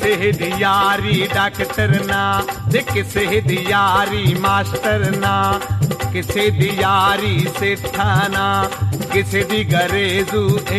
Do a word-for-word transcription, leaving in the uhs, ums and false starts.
ਕਿਸੇ ਦੀ ਯਾਰੀ ਡਾਕਟਰ ਨਾ, ਤੇ ਕਿਸੇ ਦੀ ਯਾਰੀ ਮਾਸਟਰ ਨਾ, ਕਿਸੇ ਦੀ ਯਾਰੀ ਸੇਠਾ ਨਾ, ਕਿਸੇ ਦੀ ਗਰੇਜ਼ੂ